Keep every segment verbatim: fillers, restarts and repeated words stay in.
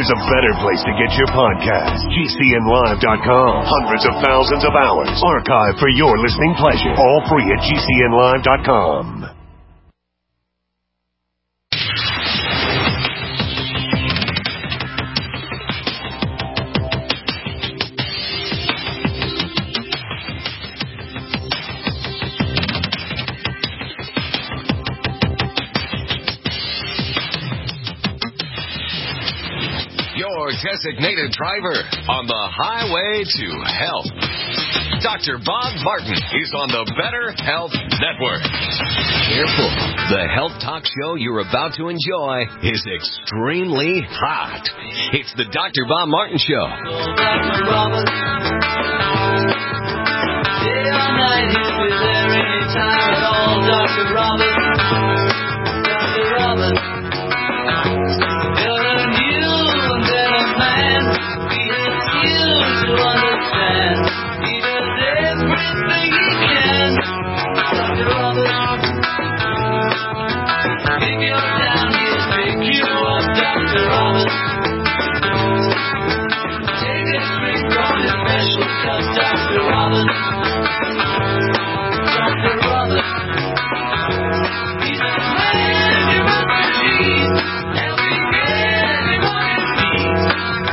there's a better place to get your podcast. G C N live dot com. Hundreds of thousands of hours archived for your listening pleasure. All free at G C N live dot com. Designated driver on the highway to health. Doctor Bob Martin is on the Better Health Network. Careful. The health talk show you're about to enjoy is extremely hot. It's the Doctor Bob Martin Show. Doctor Robert. Day or night, he'll be there anytime at all. Doctor Robert. Doctor Robert. To understand, he does everything he can. Doctor Robert, if you're down, he'll pick you up. Doctor Robert, take a drink from his special cup. Doctor Robert, Doctor Robert, he's a man you must believe, helping everybody's needs.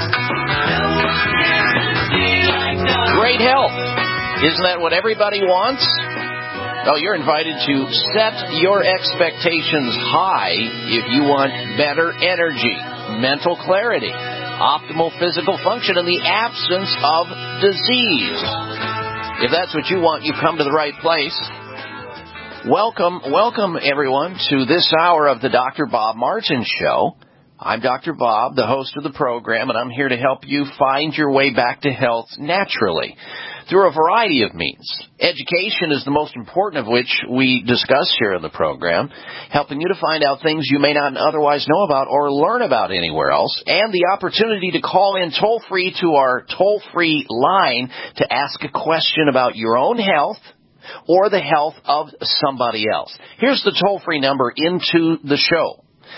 Great health. Isn't that what everybody wants? Well, you're invited to set your expectations high if you want better energy, mental clarity, optimal physical function, and the absence of disease. If that's what you want, you come to the right place. Welcome, welcome everyone to this hour of the Doctor Bob Martin Show. I'm Doctor Bob, the host of the program, and I'm here to help you find your way back to health naturally through a variety of means. Education is the most important of which we discuss here in the program, helping you to find out things you may not otherwise know about or learn about anywhere else, and the opportunity to call in toll-free to our toll-free line to ask a question about your own health or the health of somebody else. Here's the toll-free number into the show.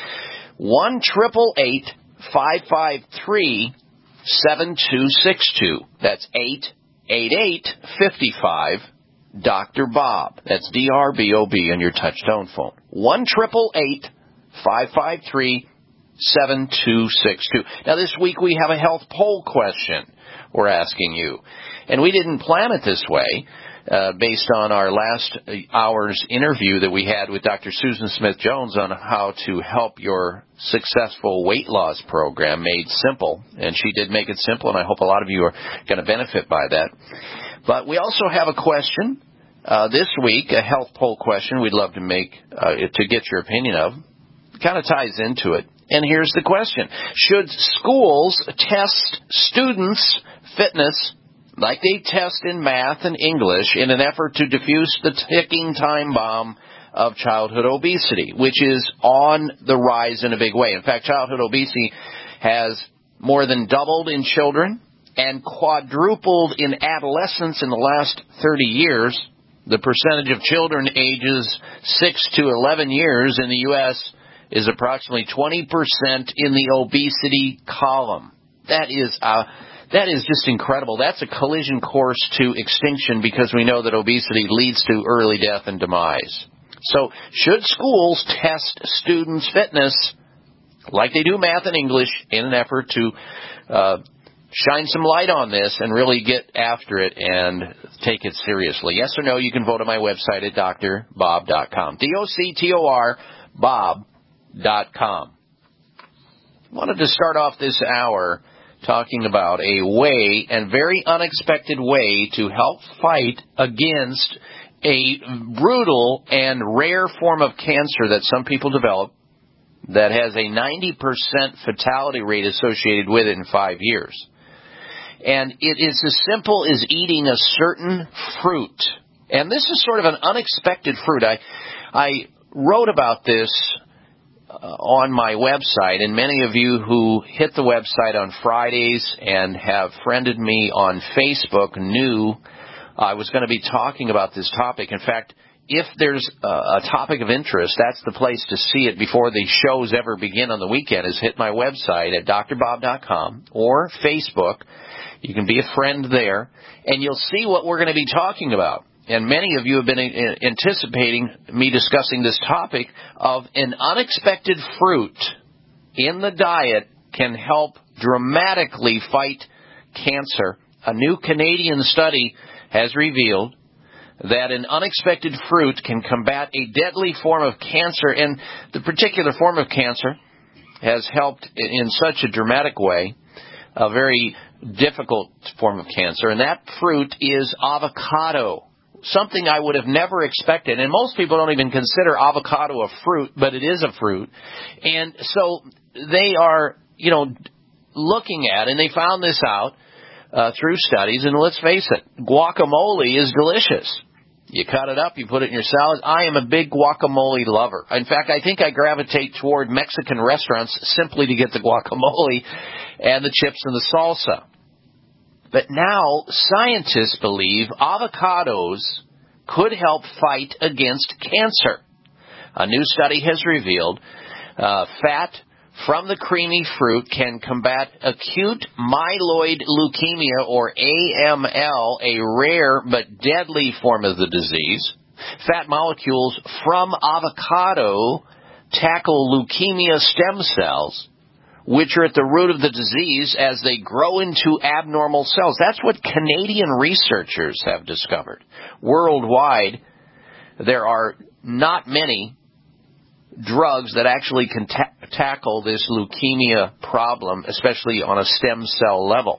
one eight eight eight, five five three, seven two six two. That's eight eight eight, five five, Doctor Bob. That's D R B O B on your touch-tone phone. one eight eight eight, five five three, seven two six two. Now, this week we have a health poll question we're asking you. And we didn't plan it this way. Uh, based on our last hour's interview that we had with Doctor Susan Smith-Jones on how to help your successful weight loss program made simple. And she did make it simple, and I hope a lot of you are going to benefit by that. But we also have a question uh, this week, a health poll question we'd love to make uh, to get your opinion of. It kind of ties into it. And here's the question. Should schools test students' fitness like they test in math and English in an effort to defuse the ticking time bomb of childhood obesity, which is on the rise in a big way? In fact, childhood obesity has more than doubled in children and quadrupled in adolescents in the last thirty years. The percentage of children ages six to eleven years in the U S is approximately twenty percent in the obesity column. That is a That is just incredible. That's a collision course to extinction because we know that obesity leads to early death and demise. So should schools test students' fitness like they do math and English in an effort to uh, shine some light on this and really get after it and take it seriously? Yes or no, you can vote on my website at Dr Bob dot com. D O C T O R, Bob dot com. I wanted to start off this hour talking about a way, and very unexpected way, to help fight against a brutal and rare form of cancer that some people develop that has a ninety percent fatality rate associated with it in five years. And it is as simple as eating a certain fruit. And this is sort of an unexpected fruit. I, I wrote about this Uh, on my website, and many of you who hit the website on Fridays and have friended me on Facebook knew I was going to be talking about this topic. In fact, if there's a, a topic of interest, that's the place to see it before the shows ever begin on the weekend, is hit my website at d r bob dot com or Facebook. You can be a friend there, and you'll see what we're going to be talking about. And many of you have been anticipating me discussing this topic of an unexpected fruit in the diet can help dramatically fight cancer. A new Canadian study has revealed that an unexpected fruit can combat a deadly form of cancer, and the particular form of cancer has helped in such a dramatic way, a very difficult form of cancer, and that fruit is avocado, something I would have never expected. And most people don't even consider avocado a fruit, but it is a fruit. And so they are, you know, looking at, and they found this out uh, through studies, and let's face it, guacamole is delicious. You cut it up, you put it in your salad. I am a big guacamole lover. In fact, I think I gravitate toward Mexican restaurants simply to get the guacamole and the chips and the salsa. But now scientists believe avocados could help fight against cancer. A new study has revealed uh, fat from the creamy fruit can combat acute myeloid leukemia, or A M L, a rare but deadly form of the disease. Fat molecules from avocado tackle leukemia stem cells, which are at the root of the disease as they grow into abnormal cells. That's what Canadian researchers have discovered. Worldwide, there are not many drugs that actually can ta- tackle this leukemia problem, especially on a stem cell level.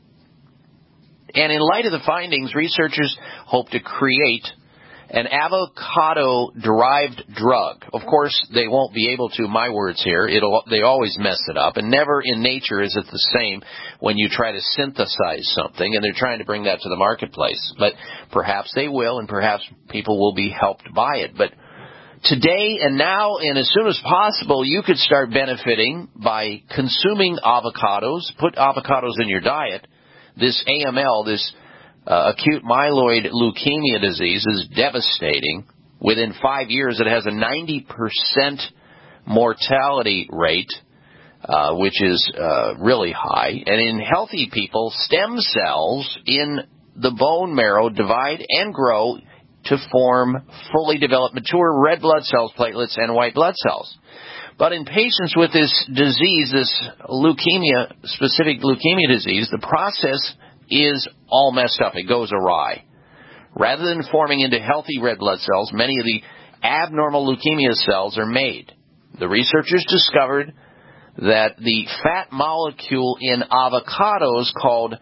And in light of the findings, researchers hope to create an avocado-derived drug. Of course, they won't be able to, my words here, it'll, they always mess it up, and never in nature is it the same when you try to synthesize something, and they're trying to bring that to the marketplace. But perhaps they will, and perhaps people will be helped by it. But today and now, and as soon as possible, you could start benefiting by consuming avocados. Put avocados in your diet. This A M L, this uh, acute myeloid leukemia disease, is devastating. Within five years, it has a ninety percent mortality rate, uh, which is uh, really high. And in healthy people, stem cells in the bone marrow divide and grow to form fully developed, mature red blood cells, platelets, and white blood cells. But in patients with this disease, this leukemia, specific leukemia disease, the process is all messed up. It goes awry. Rather than forming into healthy red blood cells, many of the abnormal leukemia cells are made. The researchers discovered that the fat molecule in avocados called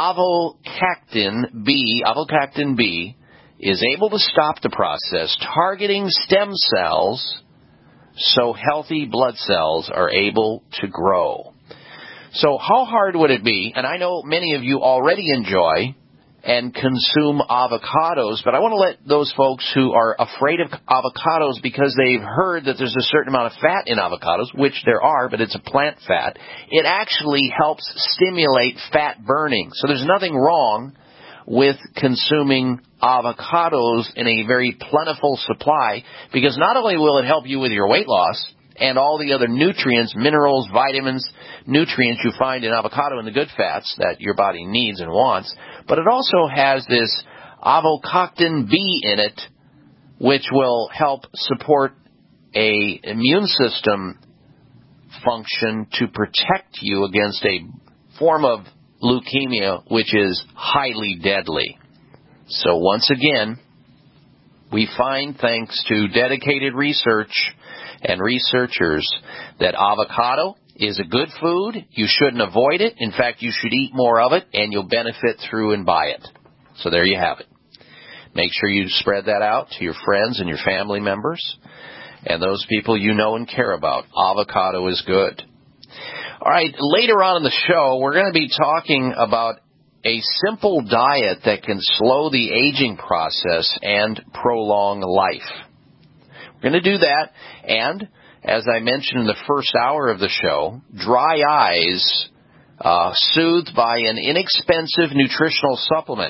avocactin B, avocactin B, is able to stop the process, targeting stem cells so healthy blood cells are able to grow. So how hard would it be? And I know many of you already enjoy and consume avocados, but I want to let those folks who are afraid of avocados because they've heard that there's a certain amount of fat in avocados, which there are, but it's a plant fat. It actually helps stimulate fat burning. So there's nothing wrong with consuming avocados in a very plentiful supply, because not only will it help you with your weight loss and all the other nutrients, minerals, vitamins, nutrients you find in avocado and the good fats that your body needs and wants, but it also has this avocactin B in it, which will help support a immune system function to protect you against a form of leukemia which is highly deadly. So once again, we find, thanks to dedicated research and researchers, that avocado is a good food. You shouldn't avoid it. In fact, you should eat more of it, and you'll benefit through and by it. So there you have it. Make sure you spread that out to your friends and your family members and those people you know and care about. Avocado is good. All right, later on in the show, we're going to be talking about a simple diet that can slow the aging process and prolong life. We're going to do that, and as I mentioned in the first hour of the show, dry eyes uh, soothed by an inexpensive nutritional supplement.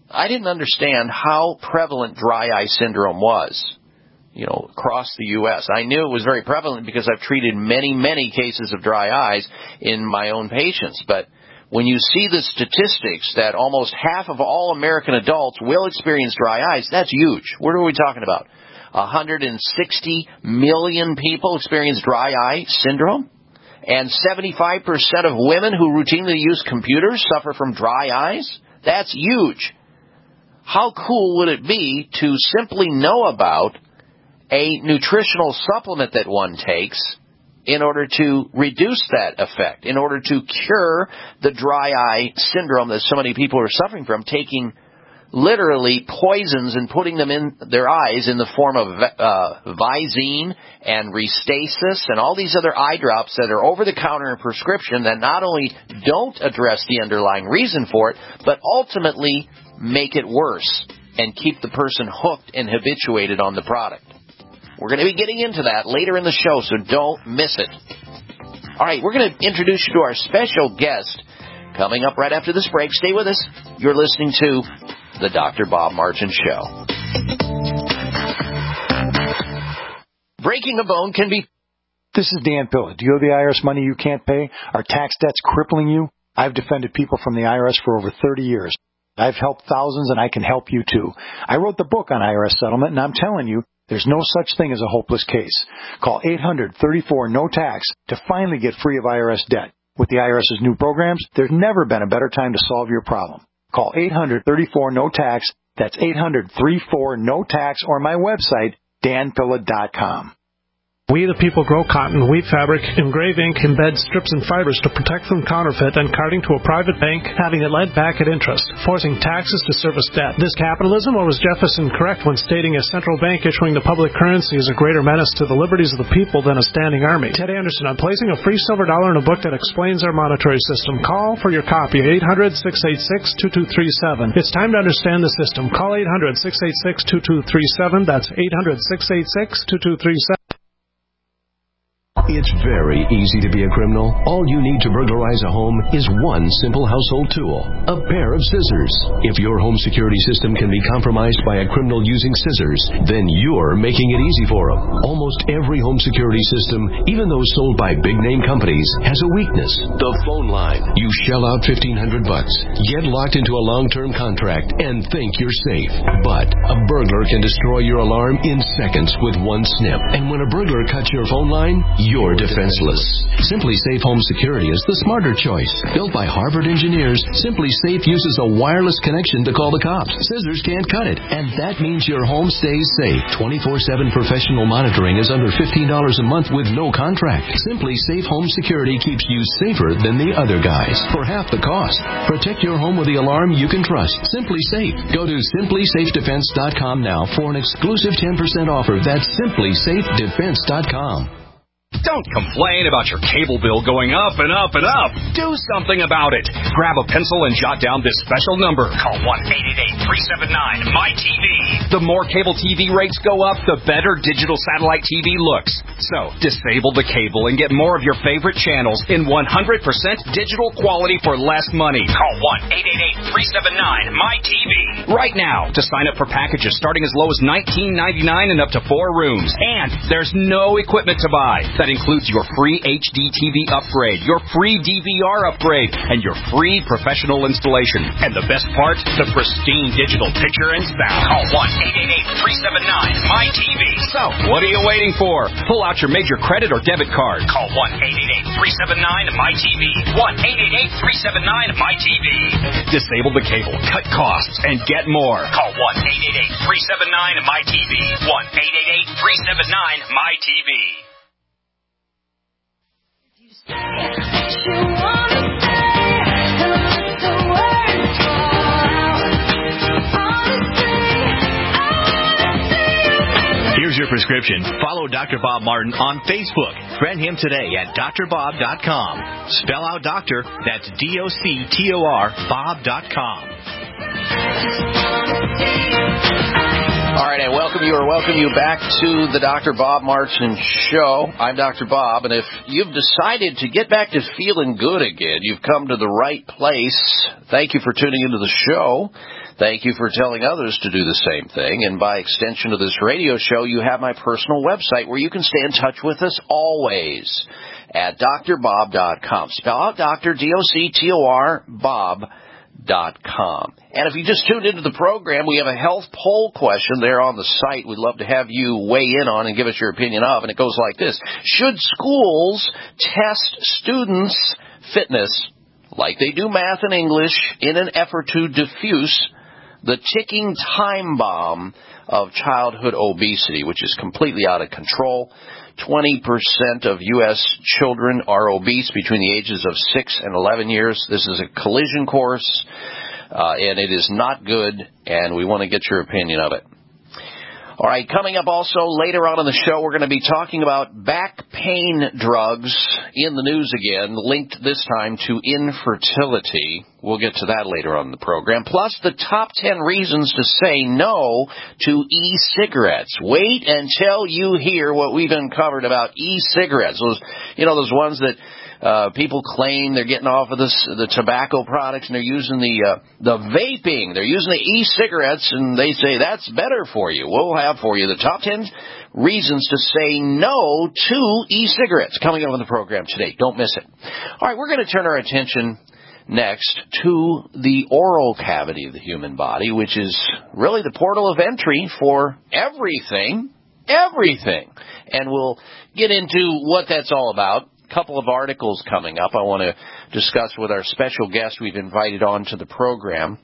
I didn't understand how prevalent dry eye syndrome was, you know, across the U S I knew it was very prevalent because I've treated many, many cases of dry eyes in my own patients. But when you see the statistics that almost half of all American adults will experience dry eyes, that's huge. What are we talking about? one hundred sixty million people experience dry eye syndrome? And seventy-five percent of women who routinely use computers suffer from dry eyes? That's huge. How cool would it be to simply know about a nutritional supplement that one takes in order to reduce that effect, in order to cure the dry eye syndrome that so many people are suffering from, taking literally poisons and putting them in their eyes in the form of uh, Visine and Restasis and all these other eye drops that are over-the-counter in prescription that not only don't address the underlying reason for it, but ultimately make it worse and keep the person hooked and habituated on the product. We're going to be getting into that later in the show, so don't miss it. All right, we're going to introduce you to our special guest coming up right after this break. Stay with us. You're listening to The Doctor Bob Martin Show. Breaking a bone can be... This is Dan Pilla. Do you owe the I R S money you can't pay? Are tax debts crippling you? I've defended people from the I R S for over thirty years. I've helped thousands, and I can help you, too. I wrote the book on I R S settlement, and I'm telling you, there's no such thing as a hopeless case. Call eight hundred, thirty-four, no tax to finally get free of I R S debt. With the I R S's new programs, there's never been a better time to solve your problem. Call eight hundred, thirty-four, no tax. That's eight hundred, thirty-four, no tax, or my website, dan pilla dot com. We the people grow cotton, weave fabric, engrave ink, embed strips and fibers to protect from counterfeit and carting to a private bank, having it led back at interest, forcing taxes to service debt. This capitalism, or was Jefferson correct when stating a central bank issuing the public currency is a greater menace to the liberties of the people than a standing army? Ted Anderson, I'm placing a free silver dollar in a book that explains our monetary system. Call for your copy, eight hundred, six eight six, two two three seven. It's time to understand the system. Call eight hundred, six eight six, two two three seven. That's eight hundred, six eight six, two two three seven. It's very easy to be a criminal. All you need to burglarize a home is one simple household tool, a pair of scissors. If your home security system can be compromised by a criminal using scissors, then you're making it easy for them. Almost every home security system, even those sold by big-name companies, has a weakness, the phone line. You shell out fifteen hundred bucks, get locked into a long-term contract, and think you're safe. But a burglar can destroy your alarm in seconds with one snip. And when a burglar cuts your phone line, you're You're defenseless. Simply Safe Home Security is the smarter choice. Built by Harvard engineers, Simply Safe uses a wireless connection to call the cops. Scissors can't cut it, and that means your home stays safe. twenty-four seven professional monitoring is under fifteen dollars a month with no contract. Simply Safe Home Security keeps you safer than the other guys for half the cost. Protect your home with the alarm you can trust. Simply Safe. Go to simply safe defense dot com now for an exclusive ten percent offer. That's simply safe defense dot com. Don't complain about your cable bill going up and up and up. Do something about it. Grab a pencil and jot down this special number. Call one eight eight eight, three seven nine, M Y T V. The more cable T V rates go up, the better digital satellite T V looks. So, disable the cable and get more of your favorite channels in one hundred percent digital quality for less money. Call one eight eight eight, three seven nine, M Y T V right now to sign up for packages starting as low as nineteen ninety-nine and up to four rooms. And there's no equipment to buy. That includes your free H D T V upgrade, your free D V R upgrade, and your free professional installation. And the best part, the pristine digital picture and sound. Call one eight eight eight, three seven nine, M Y T V. So, what are you waiting for? Pull out your major credit or debit card. Call one eight eight eight, three seven nine, M Y T V. one eight eight eight, three seven nine, M Y T V. Disable the cable, cut costs, and get more. Call one eight eight eight, three seven nine, M Y T V. one eight eight eight, three seven nine, M Y T V. Here's your prescription. Follow Doctor Bob Martin on Facebook. Friend him today at D R bob dot com. Spell out doctor, that's D O C T O R, bob dot com. All right, I welcome you or welcome you back to the Doctor Bob Martin Show. I'm Doctor Bob, and if you've decided to get back to feeling good again, you've come to the right place. Thank you for tuning into the show. Thank you for telling others to do the same thing. And by extension of this radio show, you have my personal website where you can stay in touch with us always at D R bob dot com. Spell out Doctor, D O C T O R, Bob dot com. And if you just tuned into the program, we have a health poll question there on the site we'd love to have you weigh in on and give us your opinion of. And it goes like this. Should schools test students' fitness like they do math and English in an effort to diffuse the ticking time bomb of childhood obesity, which is completely out of control? twenty percent of U S children are obese between the ages of six and eleven years. This is a collision course, uh, and it is not good, and we want to get your opinion of it. All right, coming up also later on in the show, we're going to be talking about back pain drugs in the news again, linked this time to infertility. We'll get to that later on in the program. Plus, the top ten reasons to say no to e-cigarettes. Wait until you hear what we've uncovered about e-cigarettes. Those, you know, those ones that Uh, people claim they're getting off of this, the tobacco products, and they're using the uh, the vaping. They're using the e-cigarettes, and they say that's better for you. We'll have for you the top ten reasons to say no to e-cigarettes coming up on the program today. Don't miss it. All right, we're going to turn our attention next to the oral cavity of the human body, which is really the portal of entry for everything, everything. And we'll get into what that's all about. Couple of articles coming up I want to discuss with our special guest we've invited on to the program.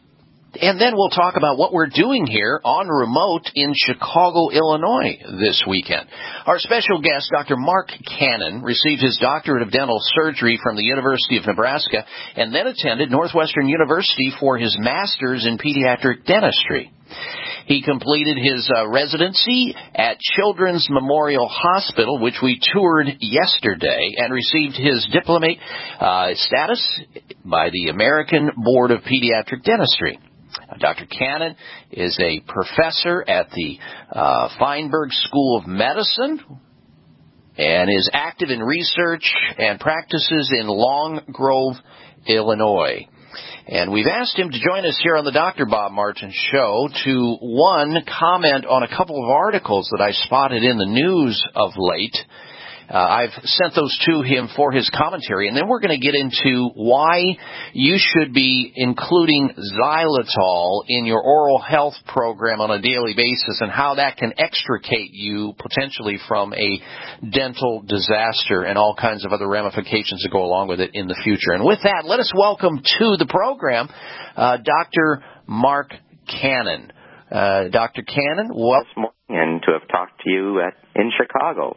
And then we'll talk about what we're doing here on remote in Chicago, Illinois this weekend. Our special guest, Doctor Mark Cannon, received his doctorate of dental surgery from the University of Nebraska and then attended Northwestern University for his master's in pediatric dentistry. He completed his uh, residency at Children's Memorial Hospital, which we toured yesterday, and received his diplomate uh, status by the American Board of Pediatric Dentistry. Uh, Doctor Cannon is a professor at the uh, Feinberg School of Medicine and is active in research and practices in Long Grove, Illinois. And we've asked him to join us here on the Doctor Bob Martin Show to, one, comment on a couple of articles that I spotted in the news of late. Uh, I've sent those to him for his commentary, and then we're going to get into why you should be including xylitol in your oral health program on a daily basis and how that can extricate you potentially from a dental disaster and all kinds of other ramifications that go along with it in the future. And with that, let us welcome to the program uh, Doctor Mark Cannon. Uh, Doctor Cannon, welcome. And to have talked to you at, in Chicago.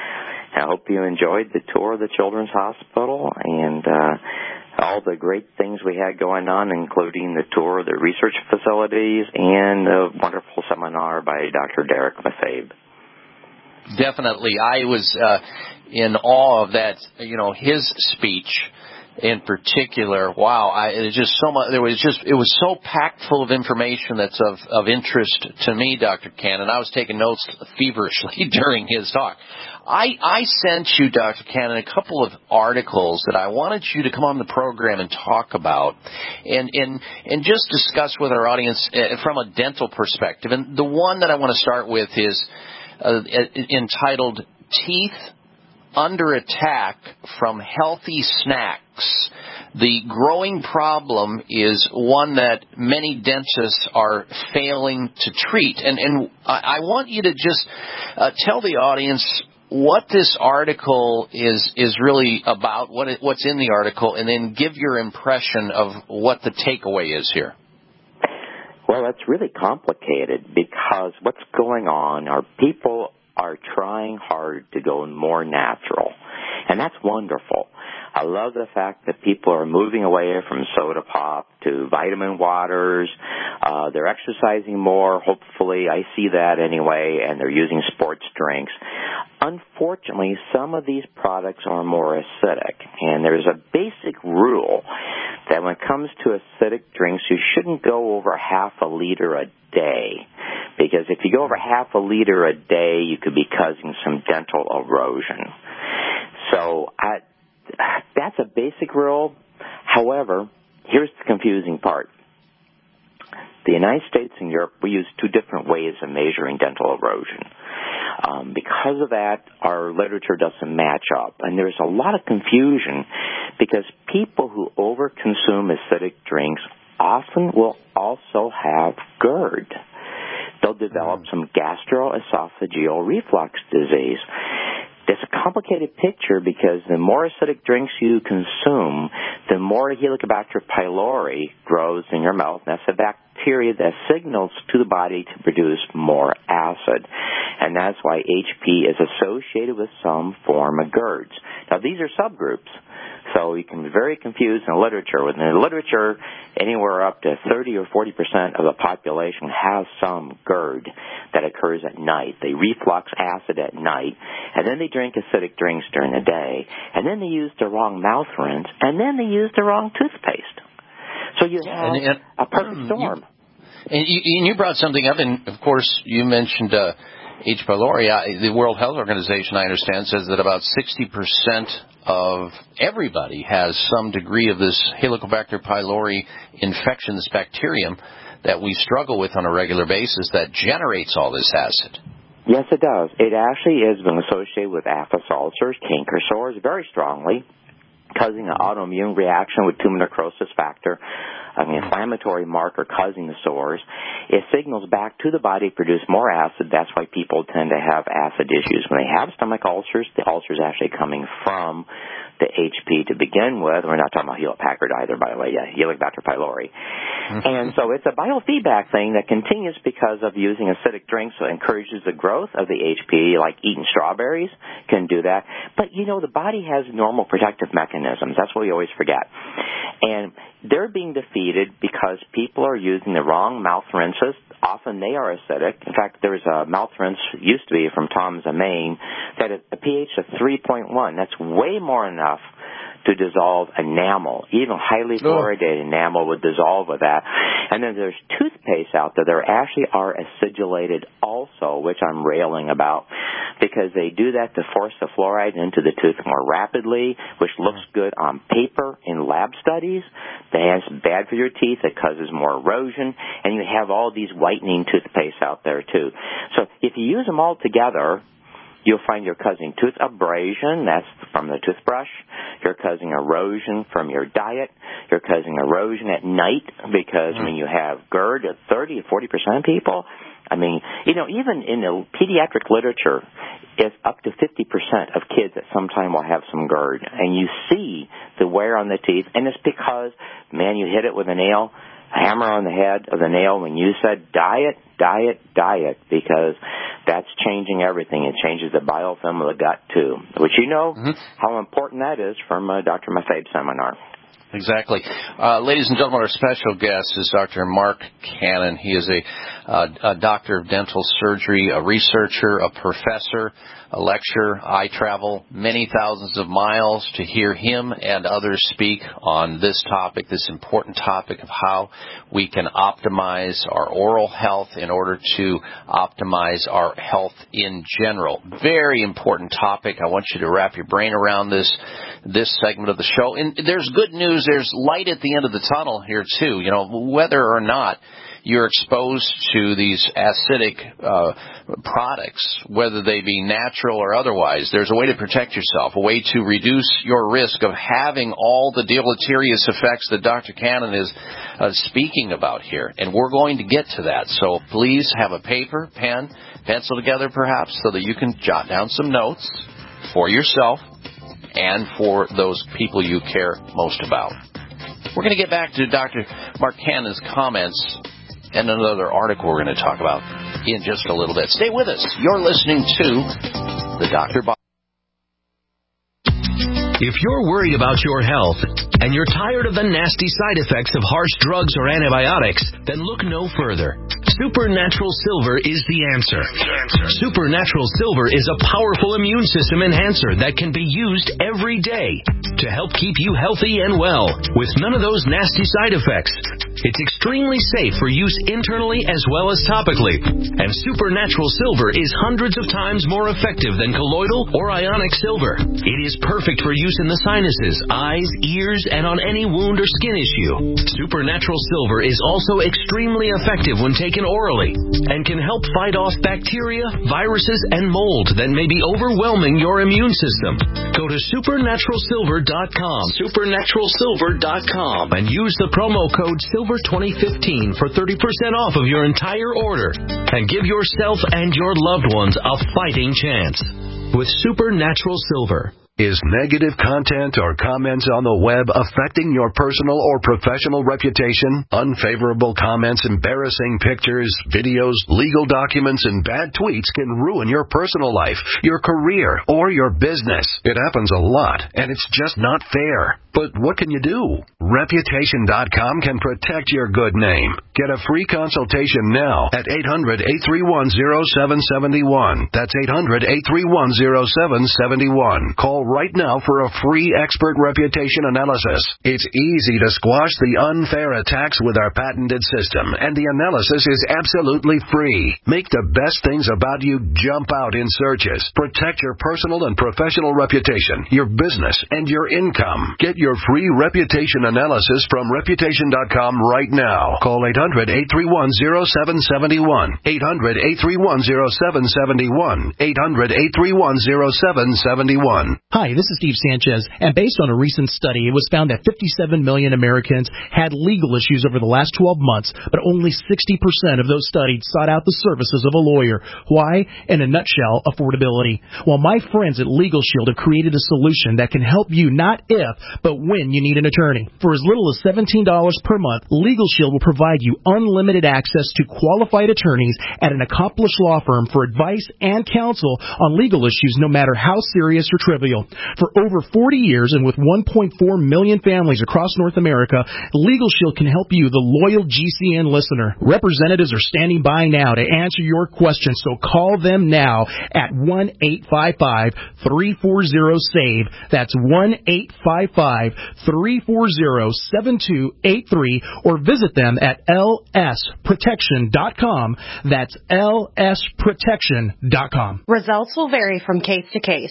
I hope you enjoyed the tour of the Children's Hospital and uh, all the great things we had going on, including the tour of the research facilities and a wonderful seminar by Doctor Derek Lefebvre. Definitely. I was uh, in awe of that, you know, his speech in particular. Wow, I, it was just so much. There was just it was so packed full of information that's of of interest to me, Doctor Cannon. I was taking notes feverishly during his talk. I I sent you, Doctor Cannon, a couple of articles that I wanted you to come on the program and talk about, and and and just discuss with our audience uh, from a dental perspective. And the one that I want to start with is uh, entitled "Teeth Under Attack from Healthy Snacks." The growing problem is one that many dentists are failing to treat. And, and I want you to just uh, tell the audience what this article is is really about, what it, what's in the article, and then give your impression of what the takeaway is here. Well, that's really complicated because what's going on are people are trying hard to go more natural, and that's wonderful. I love the fact that people are moving away from soda pop to vitamin waters. Uh, they're exercising more, hopefully. I see that anyway, and they're using sports drinks. Unfortunately, some of these products are more acidic, and there's a basic rule that when it comes to acidic drinks, you shouldn't go over half a liter a day, because if you go over half a liter a day, you could be causing some dental erosion. So I... That's a basic rule. However, here's the confusing part. the United States and Europe, we use two different ways of measuring dental erosion. Um, because of that, our literature doesn't match up. And there's a lot of confusion because people who overconsume acidic drinks often will also have GERD. They'll develop some gastroesophageal reflux disease. It's a complicated picture because the more acidic drinks you consume, the more Helicobacter pylori grows in your mouth. That's a bacteria that signals to the body to produce more acid. And that's why H P is associated with some form of GERDs. Now, these are subgroups. So you can be very confused in the literature. Within the literature, anywhere up to thirty or forty percent of the population has some GERD that occurs at night. They reflux acid at night, and then they drink acidic drinks during the day, and then they use the wrong mouth rinse, and then they use the wrong toothpaste. So you have and, and, a perfect storm. You, and, you, and you brought something up, and of course you mentioned uh, H. pylori. I, the World Health Organization, I understand, says that about sixty percent of everybody has some degree of this Helicobacter pylori infection, this bacterium that we struggle with on a regular basis that generates all this acid. Yes, it does. It actually has been associated with aphthous ulcers, canker sores, very strongly, causing an autoimmune reaction with tumor necrosis factor, an inflammatory marker causing the sores. It signals back to the body to produce more acid. That's why people tend to have acid issues. When they have stomach ulcers, the ulcer is actually coming from the H P to begin with. We're not talking about Hewlett-Packard either, by the way, yeah, Helicobacter pylori. Mm-hmm. And so it's a biofeedback thing that continues because of using acidic drinks, so it encourages the growth of the H P, like eating strawberries can do that. But, you know, the body has normal protective mechanisms. That's what we always forget. And they're being defeated because people are using the wrong mouth rinses. Often they are acidic. In fact, there was a mouth rinse, used to be from Tom's of Maine, that had a pH of three point one. That's way more enough to dissolve enamel. Even highly fluoridated enamel would dissolve with that. And then there's toothpaste out there that actually are acidulated also, which I'm railing about, because they do that to force the fluoride into the tooth more rapidly, which looks good on paper in lab studies. That's bad for your teeth. It causes more erosion. And you have all these whitening toothpaste out there, too. So if you use them all together, you'll find you're causing tooth abrasion. That's from the toothbrush. You're causing erosion from your diet. You're causing erosion at night because mm. when you have GERD, thirty to forty percent of people, I mean, you know, even in the pediatric literature, it's up to fifty percent of kids at some time will have some GERD. And you see the wear on the teeth, and it's because, man, you hit it with a nail, a hammer on the head of the nail when you said diet, diet, diet, because that's changing everything. It changes the biofilm of the gut, too, which you know mm-hmm. how important that is from uh, Doctor Mafabe's seminar. Exactly. Uh, ladies and gentlemen, our special guest is Doctor Mark Cannon. He is a, uh, a doctor of dental surgery, a researcher, a professor, a lecturer. I travel many thousands of miles to hear him and others speak on this topic, this important topic of how we can optimize our oral health in order to optimize our health in general. Very important topic. I want you to wrap your brain around this this segment of the show. And there's good news. There's light at the end of the tunnel here, too. You know, whether or not you're exposed to these acidic uh, products, whether they be natural or otherwise, there's a way to protect yourself, a way to reduce your risk of having all the deleterious effects that Doctor Cannon is uh, speaking about here. And we're going to get to that. So please have a paper, pen, pencil together perhaps, so that you can jot down some notes for yourself and for those people you care most about. We're going to get back to Doctor Mark Cannon's comments and another article we're going to talk about in just a little bit. Stay with us. You're listening to the Doctor Bob. If you're worried about your health and you're tired of the nasty side effects of harsh drugs or antibiotics, then look no further. Supernatural Silver is the answer. Supernatural Silver is a powerful immune system enhancer that can be used every day to help keep you healthy and well with none of those nasty side effects. It's extremely safe for use internally as well as topically. And Supernatural Silver is hundreds of times more effective than colloidal or ionic silver. It is perfect for use in the sinuses, eyes, ears, and on any wound or skin issue. Supernatural Silver is also extremely effective when taken orally and can help fight off bacteria, viruses, and mold that may be overwhelming your immune system. Go to supernatural silver dot com, supernatural silver dot com, and use the promo code silver twenty fifteen for thirty percent off of your entire order. And give yourself and your loved ones a fighting chance with Supernatural Silver. Is negative content or comments on the web affecting your personal or professional reputation? Unfavorable comments, embarrassing pictures, videos, legal documents, and bad tweets can ruin your personal life, your career, or your business. It happens a lot, and it's just not fair. But what can you do? Reputation dot com can protect your good name. Get a free consultation now at eight hundred, eight three one, zero seven seven one. That's eight hundred, eight three one, zero seven seven one. Call right now for a free expert reputation analysis. It's easy to squash the unfair attacks with our patented system, and the analysis is absolutely free. Make the best things about you jump out in searches. Protect your personal and professional reputation, your business, and your income. Get your free reputation analysis from reputation dot com right now. Call eight hundred, eight three one, zero seven seven one. eight hundred, eight three one, zero seven seven one. eight hundred, eight three one, zero seven seven one. Hi, this is Steve Sanchez, and based on a recent study, it was found that fifty-seven million Americans had legal issues over the last twelve months, but only sixty percent of those studied sought out the services of a lawyer. Why? In a nutshell, affordability. Well, my friends at Legal Shield have created a solution that can help you not if, but when you need an attorney. For as little as seventeen dollars per month, Legal Shield will provide you unlimited access to qualified attorneys at an accomplished law firm for advice and counsel on legal issues, no matter how serious or trivial. For over forty years and with one point four million families across North America, Legal Shield can help you, the loyal G C N listener. Representatives are standing by now to answer your questions, so call them now at one eight five five, three four zero, SAVE. That's one eight five five, three four zero, seven two eight three, or visit them at L S protection dot com. That's L S protection dot com. Results will vary from case to case.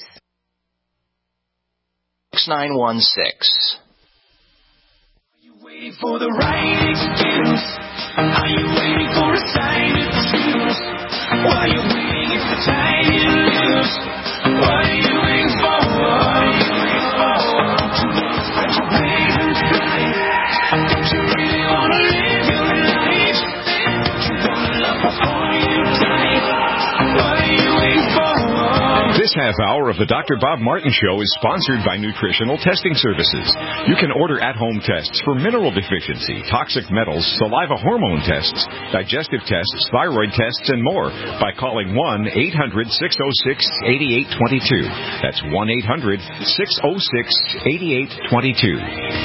six nine one six. Are you waiting for the right excuse? Are you waiting for a sign to choose? Why are you waiting if the time you lose? What are you waiting for? What are you waiting for? Are you waiting to try? Don't you really want to live your life? Don't you want to love before you die? What are you waiting for? This half hour of the Doctor Bob Martin Show is sponsored by Nutritional Testing Services. You can order at-home tests for mineral deficiency, toxic metals, saliva hormone tests, digestive tests, thyroid tests, and more by calling one eight hundred, six oh six, eight eight two two. That's one eight hundred, six oh six, eight eight two two.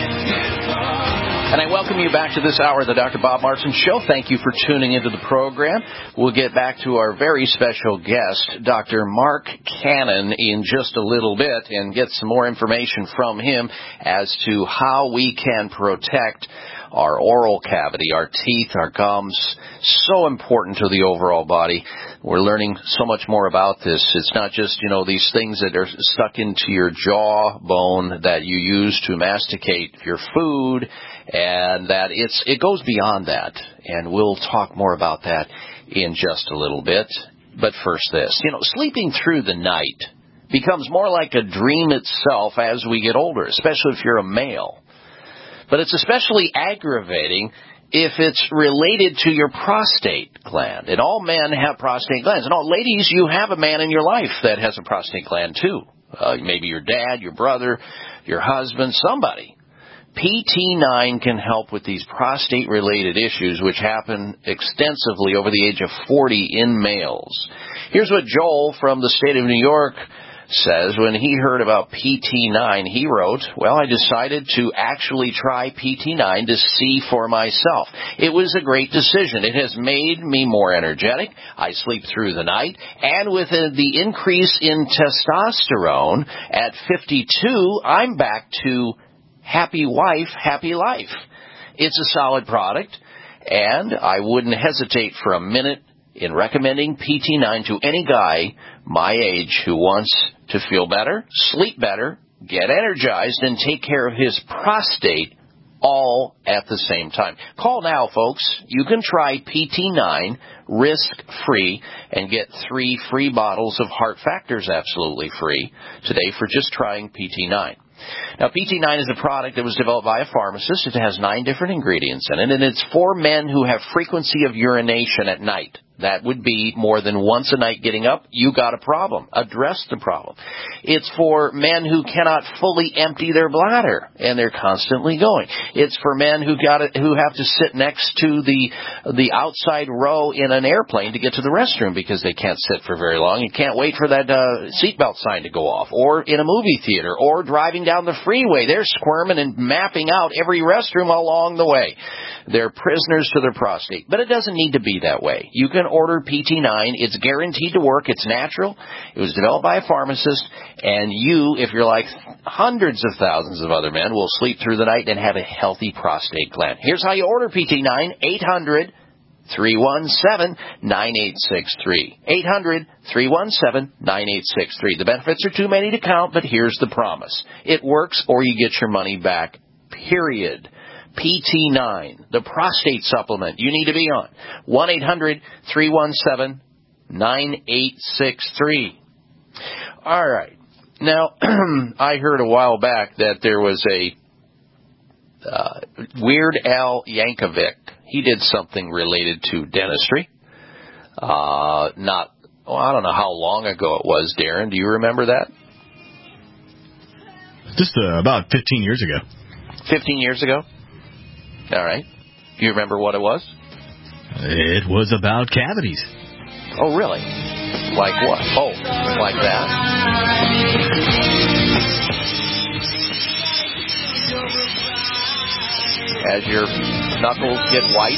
And I welcome you back to this hour of the Doctor Bob Martin Show. Thank you for tuning into the program. We'll get back to our very special guest, Doctor Mark Cannon, in just a little bit and get some more information from him as to how we can protect our oral cavity, our teeth, our gums. So important to the overall body. We're learning so much more about this. It's not just, you know, these things that are stuck into your jawbone that you use to masticate your food, and that it's it goes beyond that. And we'll talk more about that in just a little bit. But first this, you know, sleeping through the night becomes more like a dream itself as we get older, especially if you're a male. But it's especially aggravating if it's related to your prostate gland. And all men have prostate glands. And all ladies, you have a man in your life that has a prostate gland too. Uh, maybe your dad, your brother, your husband, somebody. P T nine can help with these prostate-related issues, which happen extensively over the age of forty in males. Here's what Joel from the state of New York says when he heard about P T nine. He wrote, well, I decided to actually try P T nine to see for myself. It was a great decision. It has made me more energetic. I sleep through the night. And with the increase in testosterone at fifty-two, I'm back to happy wife, happy life. It's a solid product, and I wouldn't hesitate for a minute in recommending P T nine to any guy my age who wants to feel better, sleep better, get energized, and take care of his prostate all at the same time. Call now, folks. You can try P T nine risk-free and get three free bottles of Heart Factors absolutely free today for just trying P T nine. Now, P T nine is a product that was developed by a pharmacist. It has nine different ingredients in it, and it's for men who have frequency of urination at night. That would be more than once a night getting up. You got a problem. Address the problem. It's for men who cannot fully empty their bladder, and they're constantly going. It's for men who got it, who have to sit next to the the outside row in an airplane to get to the restroom because they can't sit for very long and can't wait for that uh, seatbelt sign to go off. Or in a movie theater, or driving down the freeway, they're squirming and mapping out every restroom along the way. They're prisoners to their prostate. But it doesn't need to be that way. You can order P T nine. It's guaranteed to work. It's natural. It was developed by a pharmacist. And you, if you're like hundreds of thousands of other men, will sleep through the night and have a healthy prostate gland. Here's how you order P T nine. eight hundred, three one seven, nine eight six three. eight hundred, three one seven, nine eight six three. The benefits are too many to count, but here's the promise. It works or you get your money back, period. P T nine, the prostate supplement you need to be on. one eight hundred, three one seven, nine eight six three. All right. Now, I heard a while back that there was a uh, Weird Al Yankovic. He did something related to dentistry. Uh, not, well, I don't know how long ago it was, Darren. Do you remember that? Just uh, about fifteen years ago. fifteen years ago? All right. Do you remember what it was? It was about cavities. Oh, really? Like what? Oh, like that? As your knuckles get white,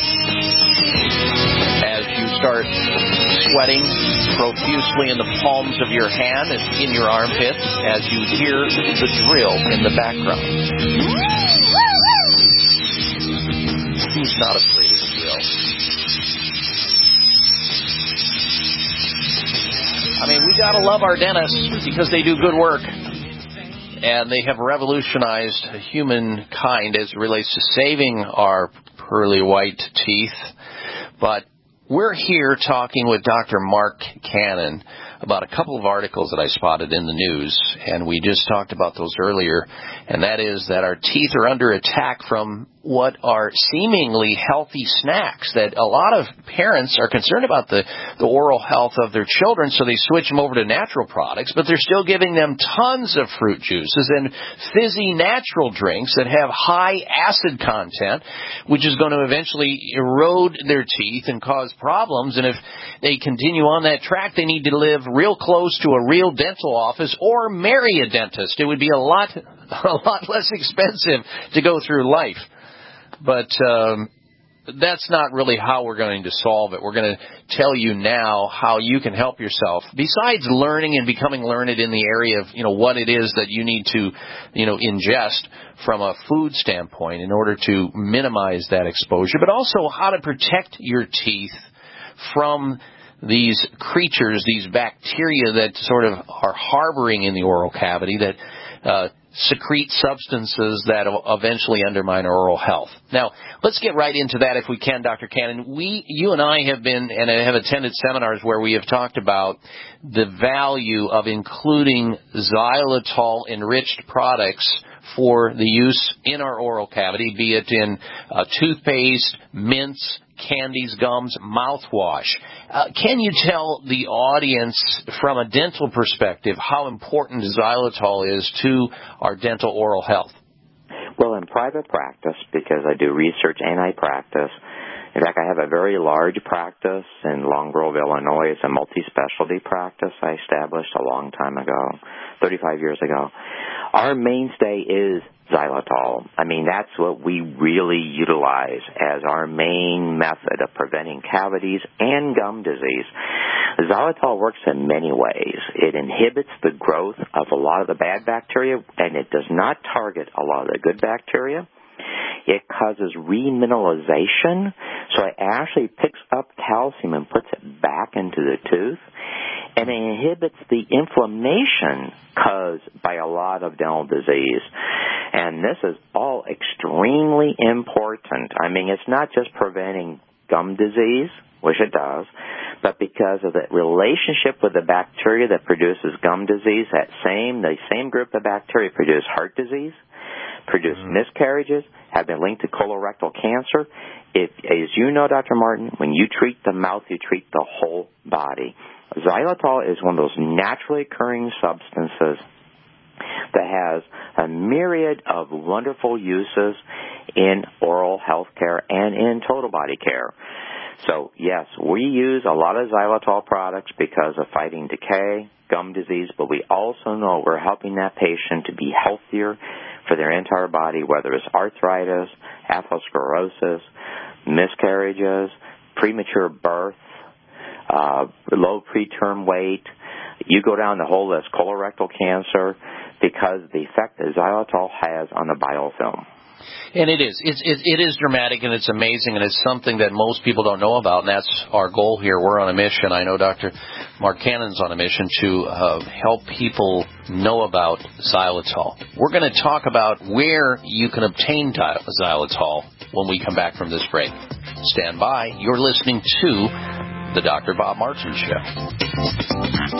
as you start sweating profusely in the palms of your hand and in your armpits, as you hear the drill in the background. Who's not afraid of the drill? I mean, we gotta love our dentists because they do good work. And they have revolutionized humankind as it relates to saving our pearly white teeth. But we're here talking with Doctor Mark Cannon about a couple of articles that I spotted in the news, and we just talked about those earlier, and that is that our teeth are under attack from what are seemingly healthy snacks, that a lot of parents are concerned about the, the oral health of their children, so they switch them over to natural products, but they're still giving them tons of fruit juices and fizzy natural drinks that have high acid content, which is going to eventually erode their teeth and cause problems, and if they continue on that track, they need to live real close to a real dental office or marry a dentist. It would be a lot, a lot less expensive to go through life. But um, that's not really how we're going to solve it. We're going to tell you now how you can help yourself. Besides learning and becoming learned in the area of, you know, what it is that you need to, you know, ingest from a food standpoint in order to minimize that exposure, but also how to protect your teeth from these creatures, these bacteria that sort of are harboring in the oral cavity that uh, secrete substances that eventually undermine our oral health. Now, let's get right into that if we can, Doctor Cannon. We, you and I have been and have attended seminars where we have talked about the value of including xylitol-enriched products for the use in our oral cavity, be it in uh, toothpaste, mints, candies, gums, mouthwash. Uh, can you tell the audience from a dental perspective how important xylitol is to our dental oral health? Well, in private practice, because I do research and I practice, in fact, I have a very large practice in Long Grove, Illinois. It's a multi-specialty practice I established a long time ago, thirty-five years ago. Our mainstay is xylitol. I mean, that's what we really utilize as our main method of preventing cavities and gum disease. Xylitol works in many ways. It inhibits the growth of a lot of the bad bacteria, and it does not target a lot of the good bacteria. It causes remineralization, so it actually picks up calcium and puts it back into the tooth, and it inhibits the inflammation caused by a lot of dental disease. And this is all extremely important. I mean, it's not just preventing gum disease, which it does, but because of the relationship with the bacteria that produces gum disease, that same, the same group of bacteria produce heart disease, produce mm. miscarriages, have been linked to colorectal cancer. If, as you know, Doctor Martin, when you treat the mouth, you treat the whole body. Xylitol is one of those naturally occurring substances that has a myriad of wonderful uses in oral health care and in total body care. So, yes, we use a lot of xylitol products because of fighting decay, gum disease, but we also know we're helping that patient to be healthier for their entire body, whether it's arthritis, atherosclerosis, miscarriages, premature birth, uh, low preterm weight. You go down the whole list, colorectal cancer, because the effect that xylitol has on the biofilm. And it is. It's, it, it is dramatic, and it's amazing, and it's something that most people don't know about, and that's our goal here. We're on a mission. I know Doctor Mark Cannon's on a mission to uh, help people know about xylitol. We're going to talk about where you can obtain xylitol when we come back from this break. Stand by. You're listening to the Doctor Bob Martin Show.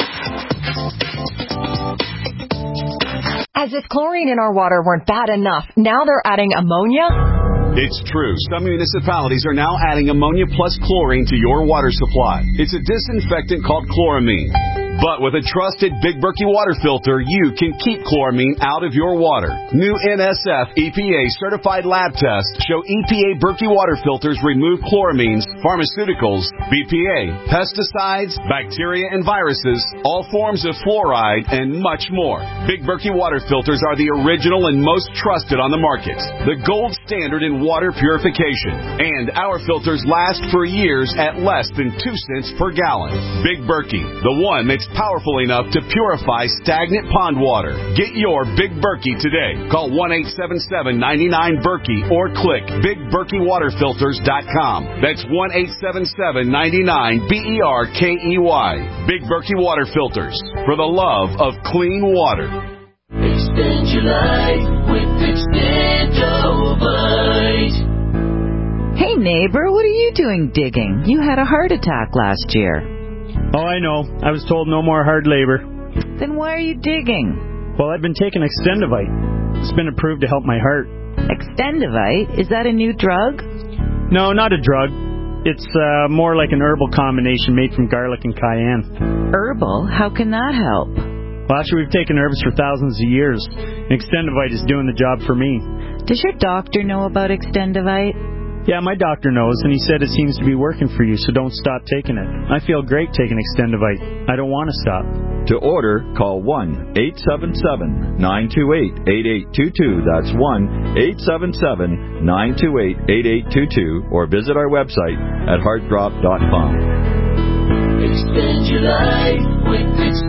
As if chlorine in our water weren't bad enough, now they're adding ammonia? It's true. Some municipalities are now adding ammonia plus chlorine to your water supply. It's a disinfectant called chloramine. But with a trusted Big Berkey water filter, you can keep chloramine out of your water. New N S F E P A certified lab tests show E P A Berkey water filters remove chloramines, pharmaceuticals, B P A, pesticides, bacteria and viruses, all forms of fluoride, and much more. Big Berkey water filters are the original and most trusted on the market. The gold standard in water purification. And our filters last for years at less than two cents per gallon. Big Berkey, the one that's powerful enough to purify stagnant pond water. Get your Big Berkey today. Call one eight seven seven, nine nine, Berkey or click big berkey water filters dot com. That's one eight seven seven, nine nine, B E R K E Y. Big Berkey Water Filters, for the love of clean water. Extend your life with Extendovite. Hey neighbor, what are you doing digging? You had a heart attack last year. Oh, I know. I was told no more hard labor. Then why are you digging? Well, I've been taking Extendovite. It's been approved to help my heart. Extendovite? Is that a new drug? No, not a drug. It's uh, more like an herbal combination made from garlic and cayenne. Herbal? How can that help? Well, actually, we've taken herbs for thousands of years. Extendovite is doing the job for me. Does your doctor know about Extendovite? Yeah, my doctor knows, and he said it seems to be working I for you, so don't stop taking it. I feel great taking Extendovite. I don't want to stop. To order, call one eight seven seven, nine two eight, eight eight two two. That's one eight seven seven, nine two eight, eight eight two two, or visit our website at heart drop dot com. Extend your life with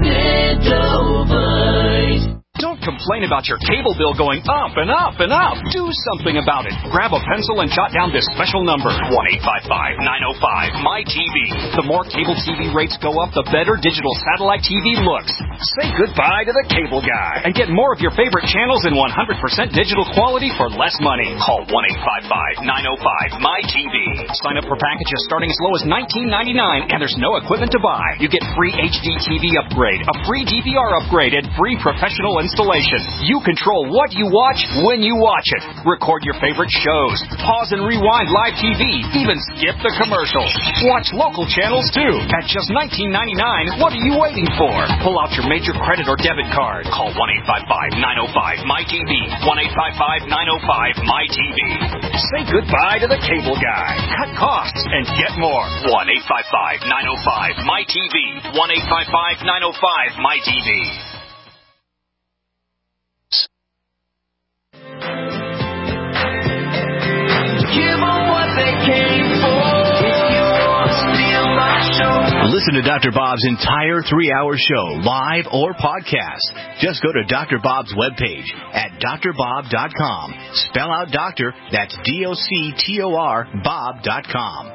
Extendovite. Don't complain about your cable bill going up and up and up. Do something about it. Grab a pencil and jot down this special number, one eight five five, nine oh five, M Y T V. The more cable T V rates go up, the better digital satellite T V looks. Say goodbye to the cable guy and get more of your favorite channels in one hundred percent digital quality for less money. Call one eight five five, nine oh five, M Y T V. Sign up for packages starting as low as nineteen ninety-nine, and there's no equipment to buy. You get free H D T V upgrade, a free D V R upgrade, and free professional installation. You control what you watch when you watch it. Record your favorite shows. Pause and rewind live T V. Even skip the commercials. Watch local channels too. At just nineteen ninety-nine, what are you waiting for? Pull out your major credit or debit card. Call one eight five five, nine oh five, M Y T V. one eight five five, nine oh five, M Y T V. Say goodbye to the cable guy. Cut costs and get more. one eight five five, nine oh five, M Y T V. one eight five five, nine oh five, M Y T V. Give them what they came for. If you want to steal my show, Listen to Doctor Bob's entire three-hour show, live or podcast. Just go to Doctor Bob's webpage at D R bob dot com. Spell out doctor, that's D O C T O R, bob dot com.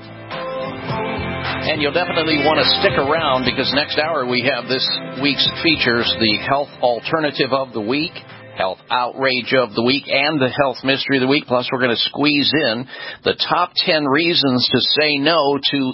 And you'll definitely want to stick around because next hour we have this week's features, the health alternative of the week, health outrage of the week, and the health mystery of the week. Plus, we're going to squeeze in the top ten reasons to say no to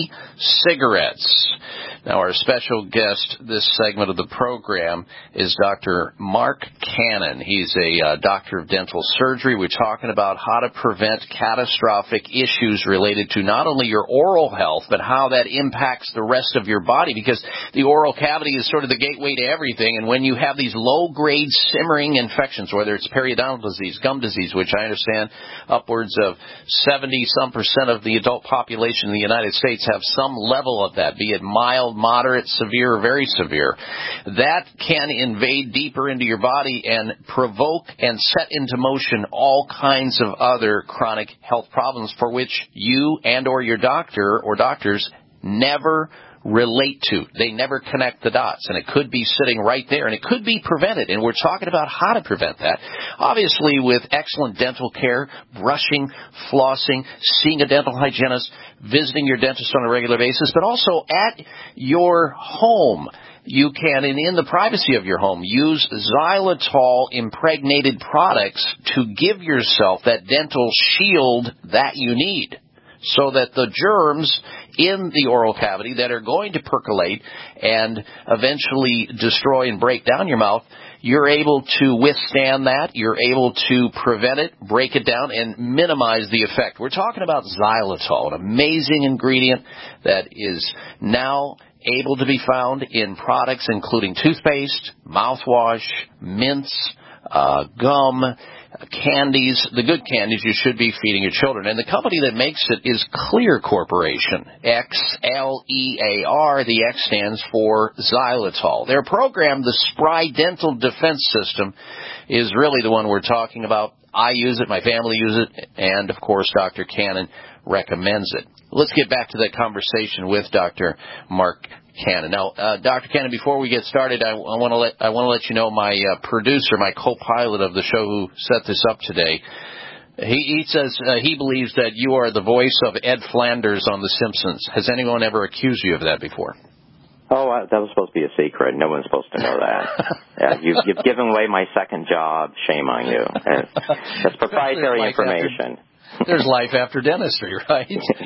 e-cigarettes. Now, our special guest this segment of the program is Doctor Mark Cannon. He's a uh, doctor of dental surgery. We're talking about how to prevent catastrophic issues related to not only your oral health, but how that impacts the rest of your body, because the oral cavity is sort of the gateway to everything. And when you have these low-grade simmering infections, whether it's periodontal disease, gum disease, which I understand upwards of seventy-some percent of the adult population in the United States have some level of that, be it mild, moderate, severe, or very severe, that can invade deeper into your body and provoke and set into motion all kinds of other chronic health problems for which you and or your doctor or doctors never relate to. They never connect the dots, and it could be sitting right there, and it could be prevented, and we're talking about how to prevent that. Obviously, with excellent dental care, brushing, flossing, seeing a dental hygienist, visiting your dentist on a regular basis, but also at your home. You can, and in the privacy of your home, use xylitol impregnated products to give yourself that dental shield that you need, so that the germs in the oral cavity that are going to percolate and eventually destroy and break down your mouth, you're able to withstand that. You're able to prevent it, break it down, and minimize the effect. We're talking about xylitol, an amazing ingredient that is now able to be found in products including toothpaste, mouthwash, mints, uh, gum, candies, the good candies you should be feeding your children. And the company that makes it is Xlear Corporation, X L E A R. The X stands for xylitol. Their program, the Spry Dental Defense System, is really the one we're talking about. I use it, my family use it, and, of course, Doctor Cannon recommends it. Let's get back to that conversation with Doctor Mark Cannon. Now, uh, Doctor Cannon, before we get started, I, I want to let I want to let you know my uh, producer, my co-pilot of the show who set this up today. He, he says uh, he believes that you are the voice of Ed Flanders on The Simpsons. Has anyone ever accused you of that before? Oh, uh, that was supposed to be a secret. No one's supposed to know that. Yeah, you've, you've given away my second job. Shame on you. It's, it's proprietary information. After, there's life after dentistry, right?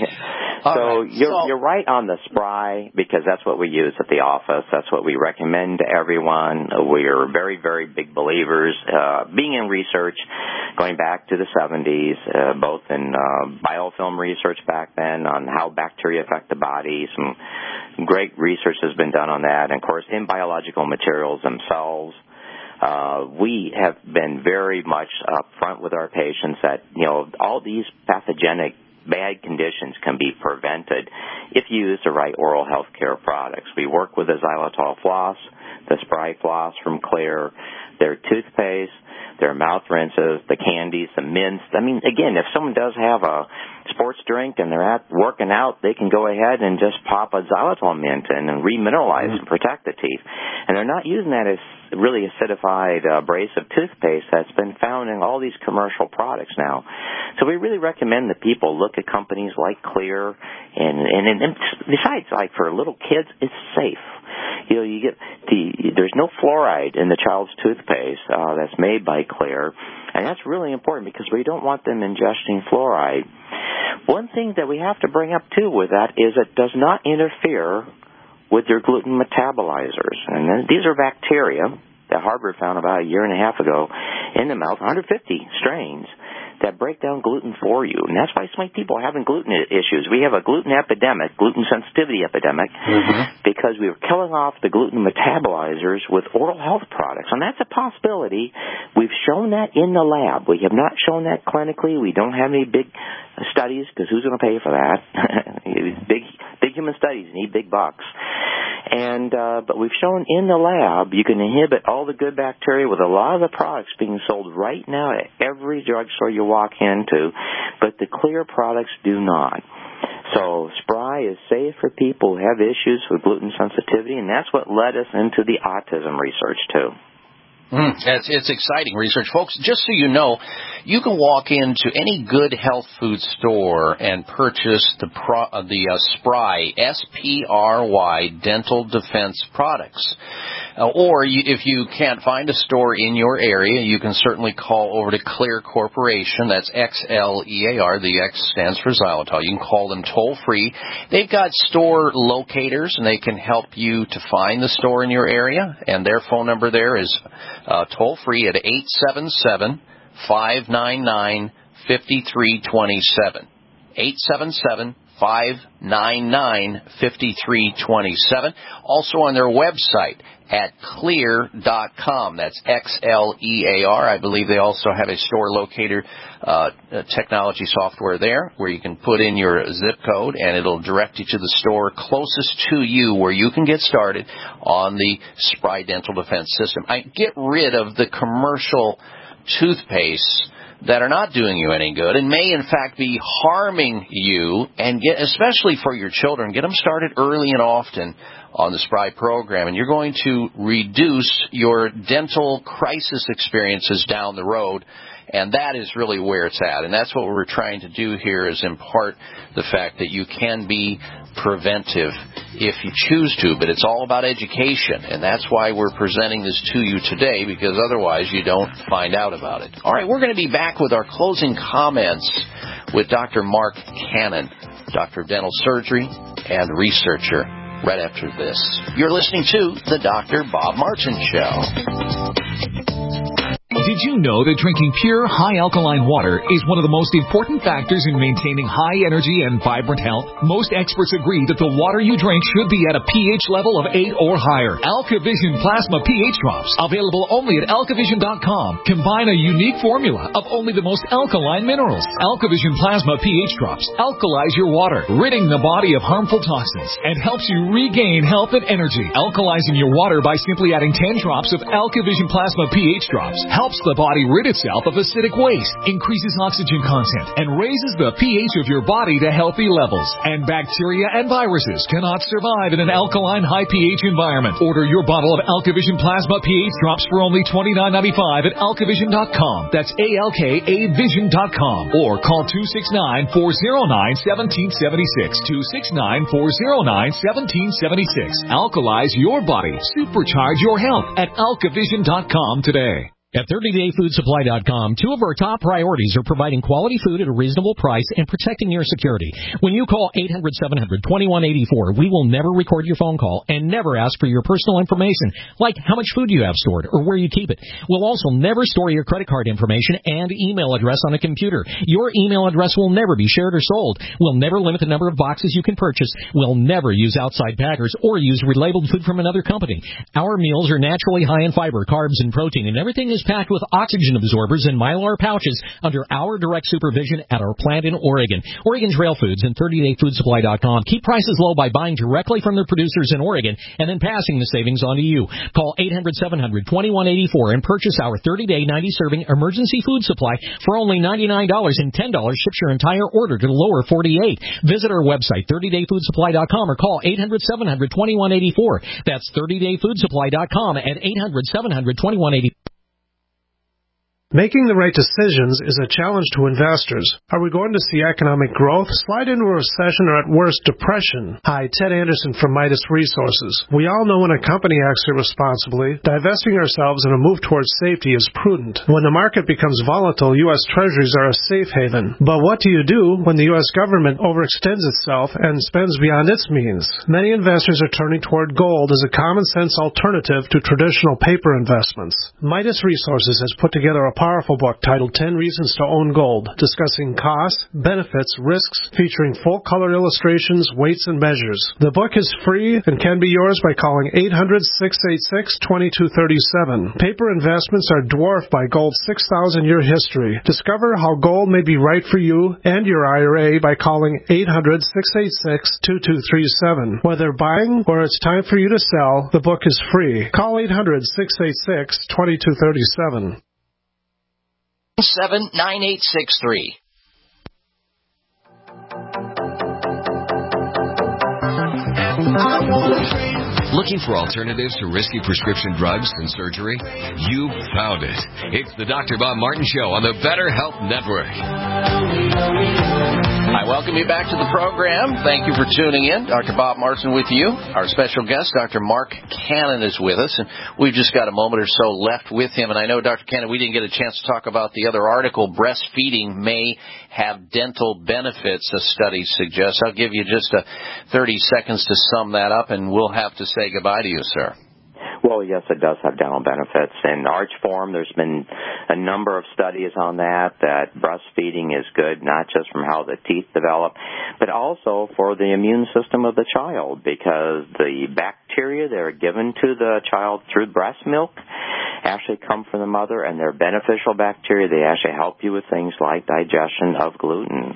So right. you're so, you're right on the Spry, because that's what we use at the office. That's what we recommend to everyone. We're very, very big believers. Uh, being in research, going back to the seventies, uh, both in uh, biofilm research back then on how bacteria affect the body. Some great research has been done on that. And, of course, in biological materials themselves. Uh, we have been very much upfront with our patients that, you know, all these pathogenic bad conditions can be prevented if you use the right oral health care products. We work with the xylitol floss, the Spry floss from Xlear, their toothpaste, their mouth rinses, the candies, the mints. I mean, again, if someone does have a sports drink and they're at working out, they can go ahead and just pop a xylitol mint in and remineralize mm-hmm. and protect the teeth. And they're not using that as really acidified uh, abrasive toothpaste that's been found in all these commercial products now. So we really recommend that people look at companies like Xlear, and, and, and besides, like for little kids, it's safe. You know, you get the there's no fluoride in the child's toothpaste uh, that's made by Xlear, and that's really important because we don't want them ingesting fluoride. One thing that we have to bring up too with that is it does not interfere with their gluten metabolizers, and then these are bacteria that Harvard found about a year and a half ago in the mouth, one hundred fifty strains that break down gluten for you. And that's why so many people are having gluten issues. We have a gluten epidemic, gluten sensitivity epidemic, mm-hmm. because we were killing off the gluten metabolizers with oral health products. And that's a possibility. We've shown that in the lab. We have not shown that clinically. We don't have any big studies, because who's going to pay for that? big, big human studies need big bucks. And uh, but we've shown in the lab you can inhibit all the good bacteria with a lot of the products being sold right now at every drugstore you walk into, but the Xlear products do not. So Spry supply is safe for people who have issues with gluten sensitivity, and that's what led us into the autism research, too. Mm, it's, it's exciting research. Folks, just so you know, you can walk into any good health food store and purchase the pro, uh, the uh, Spry, S P R Y, Dental Defense products. Uh, or you, if you can't find a store in your area, you can certainly call over to Clear Corporation. That's X L E A R. The X stands for xylitol. You can call them toll-free. They've got store locators, and they can help you to find the store in your area. And their phone number there is uh, toll-free at eight seven seven, five nine nine, five three two seven. eight seven seven, five nine nine, five three two seven. Also on their website at clear dot com. That's X L E A R. I believe they also have a store locator uh, technology software there where you can put in your zip code and it'll direct you to the store closest to you where you can get started on the Spry Dental Defense System. I get rid of the commercial toothpaste that are not doing you any good and may, in fact, be harming you, and get, especially for your children, get them started early and often on the Spry program, and you're going to reduce your dental crisis experiences down the road, and that is really where it's at. And that's what we're trying to do here, is impart the fact that you can be preventive if you choose to, but it's all about education, and that's why we're presenting this to you today, because otherwise you don't find out about it. All right, we're going to be back with our closing comments with Doctor Mark Cannon, Doctor of Dental Surgery and researcher, right after this. You're listening to the Doctor Bob Martin Show. Did you know that drinking pure, high alkaline water is one of the most important factors in maintaining high energy and vibrant health? Most experts agree that the water you drink should be at a pH level of eight or higher. AlkaVision Plasma pH Drops, available only at alkavision dot com, combine a unique formula of only the most alkaline minerals. AlkaVision Plasma pH Drops alkalize your water, ridding the body of harmful toxins, and helps you regain health and energy. Alkalizing your water by simply adding ten drops of AlkaVision Plasma pH Drops helps the body rid itself of acidic waste, increases oxygen content, and raises the pH of your body to healthy levels. And bacteria and viruses cannot survive in an alkaline high pH environment. Order your bottle of AlkaVision Plasma pH Drops for only twenty-nine ninety-five at alkavision dot com. That's A L K A vision dot com. Or call two six nine, four oh nine, one seven seven six. two six nine, four oh nine, one seven seven six. Alkalize your body. Supercharge your health at alkavision dot com today. At thirty day food supply dot com, two of our top priorities are providing quality food at a reasonable price and protecting your security. When you call eight hundred, seven hundred, twenty-one eighty-four, we will never record your phone call and never ask for your personal information, like how much food you have stored or where you keep it. We'll also never store your credit card information and email address on a computer. Your email address will never be shared or sold. We'll never limit the number of boxes you can purchase. We'll never use outside packers or use relabeled food from another company. Our meals are naturally high in fiber, carbs, and protein, and everything is packed with oxygen absorbers and Mylar pouches under our direct supervision at our plant in Oregon. Oregon Trail Foods and thirty day food supply dot com keep prices low by buying directly from their producers in Oregon and then passing the savings on to you. Call eight hundred, seven hundred, twenty-one eighty-four and purchase our thirty day, ninety serving emergency food supply for only ninety-nine dollars, and ten dollars ships your entire order to the lower forty-eight. Visit our website, thirty day food supply dot com, or call eight hundred, seven hundred, twenty-one eighty-four. That's thirty day food supply dot com at eight hundred, seven hundred, twenty-one eighty-four. Making the right decisions is a challenge to investors. Are we going to see economic growth, slide into a recession, or at worst, depression? Hi, Ted Anderson from Midas Resources. We all know when a company acts irresponsibly, divesting ourselves in a move towards safety is prudent. When the market becomes volatile, U S Treasuries are a safe haven. But what do you do when the U S government overextends itself and spends beyond its means? Many investors are turning toward gold as a common-sense alternative to traditional paper investments. Midas Resources has put together a powerful book titled ten Reasons to Own Gold, discussing costs, benefits, risks, featuring full-color illustrations, weights, and measures. The book is free and can be yours by calling eight hundred, six eight six, two two three seven. Paper investments are dwarfed by gold's six thousand year history. Discover how gold may be right for you and your I R A by calling eight hundred, six eight six, two two three seven. Whether buying or it's time for you to sell, the book is free. Call eight hundred, six eight six, two two three seven. seven nine eight six three. Looking for alternatives to risky prescription drugs and surgery? You found it. It's the Doctor Bob Martin Show on the Better Health Network. I welcome you back to the program. Thank you for tuning in. Doctor Bob Martin with you. Our special guest, Doctor Mark Cannon, is with us, and we've just got a moment or so left with him. And I know, Doctor Cannon, we didn't get a chance to talk about the other article, Breastfeeding May Have Dental Benefits, a study suggests. I'll give you just a thirty seconds to sum that up, and we'll have to say goodbye to you, sir. Well, yes, it does have dental benefits. In arch form, there's been a number of studies on that, that breastfeeding is good, not just from how the teeth develop, but also for the immune system of the child, because the bacteria that are given to the child through breast milk actually come from the mother, and they're beneficial bacteria. They actually help you with things like digestion of gluten.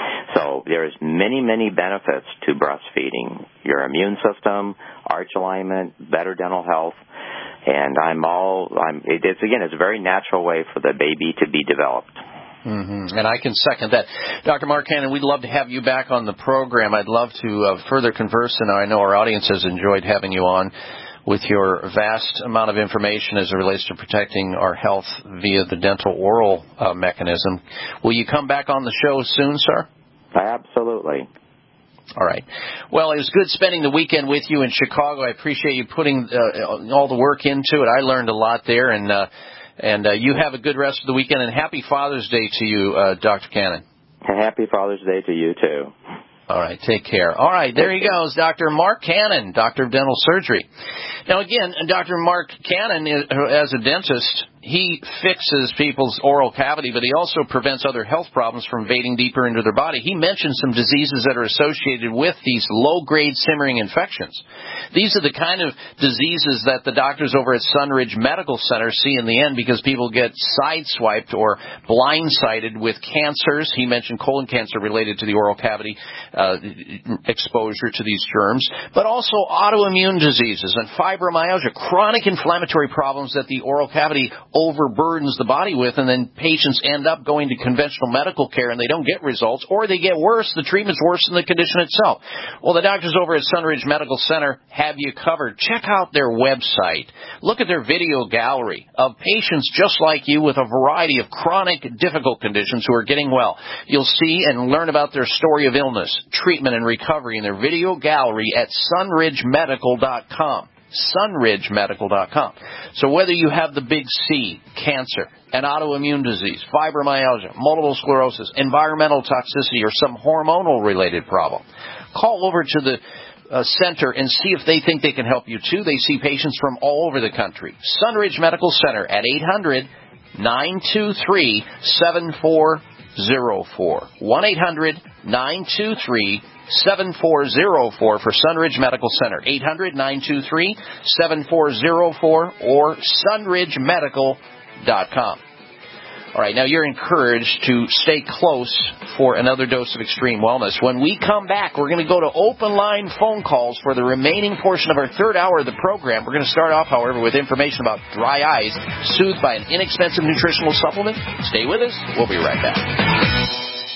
So there's many, many benefits to breastfeeding. Your immune system, arch alignment, better dental health, and I'm all, I'm, it's again, it's a very natural way for the baby to be developed. Mm-hmm. And I can second that. Doctor Mark Cannon, we'd love to have you back on the program. I'd love to uh, further converse, and I know our audience has enjoyed having you on with your vast amount of information as it relates to protecting our health via the dental oral uh, mechanism. Will you come back on the show soon, sir? Absolutely. All right. Well, it was good spending the weekend with you in Chicago. I appreciate you putting uh, all the work into it. I learned a lot there, and uh, and uh, you have a good rest of the weekend, and happy Father's Day to you, uh, Doctor Cannon. Happy Father's Day to you, too. All right, take care. All right, there he goes, Doctor Mark Cannon, Doctor of Dental Surgery. Now, again, Doctor Mark Cannon, as a dentist, he fixes people's oral cavity, but he also prevents other health problems from invading deeper into their body. He mentioned some diseases that are associated with these low-grade simmering infections. These are the kind of diseases that the doctors over at Sunridge Medical Center see in the end because people get sideswiped or blindsided with cancers. He mentioned colon cancer related to the oral cavity uh, exposure to these germs, but also autoimmune diseases and fibromyalgia, chronic inflammatory problems that the oral cavity overburdens the body with, and then patients end up going to conventional medical care and they don't get results, or they get worse. The treatment's worse than the condition itself. Well, the doctors over at Sunridge Medical Center have you covered. Check out their website. Look at their video gallery of patients just like you with a variety of chronic, difficult conditions who are getting well. You'll see and learn about their story of illness, treatment, and recovery in their video gallery at sunridge medical dot com. sunridge medical dot com. So whether you have the big C, cancer, an autoimmune disease, fibromyalgia, multiple sclerosis, environmental toxicity, or some hormonal-related problem, call over to the uh, center and see if they think they can help you, too. They see patients from all over the country. Sunridge Medical Center at eight hundred, nine two three, seven four zero four. one eight hundred, nine two three, seven four zero four for Sunridge Medical Center. eight hundred, nine two three, seven four zero four or sunridge medical dot com. All right, now you're encouraged to stay close for another dose of extreme wellness. When we come back, we're going to go to open line phone calls for the remaining portion of our third hour of the program. We're going to start off, however, with information about dry eyes soothed by an inexpensive nutritional supplement. Stay with us. We'll be right back.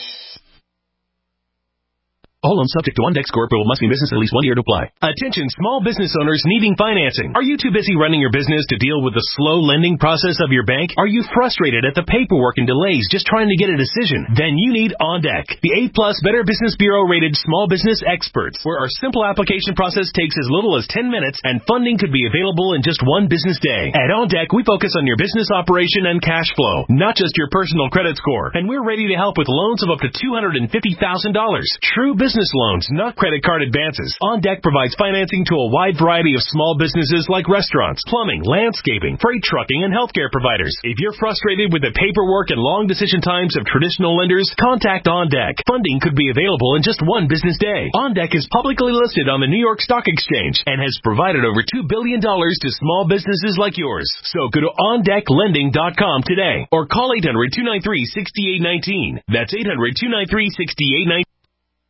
All loans subject to OnDeck score approval must be in business at least one year to apply. Attention small business owners needing financing. Are you too busy running your business to deal with the slow lending process of your bank? Are you frustrated at the paperwork and delays just trying to get a decision? Then you need OnDeck, the A-plus Better Business Bureau rated small business experts, where our simple application process takes as little as ten minutes and funding could be available in just one business day. At OnDeck, we focus on your business operation and cash flow, not just your personal credit score. And we're ready to help with loans of up to two hundred fifty thousand dollars. True business Business loans, not credit card advances. OnDeck provides financing to a wide variety of small businesses like restaurants, plumbing, landscaping, freight trucking, and healthcare providers. If you're frustrated with the paperwork and long decision times of traditional lenders, contact OnDeck. Funding could be available in just one business day. OnDeck is publicly listed on the New York Stock Exchange and has provided over two billion dollars to small businesses like yours. So go to on deck lending dot com today or call eight hundred, two nine three, six eight one nine. That's eight hundred, two nine three, six eight one nine.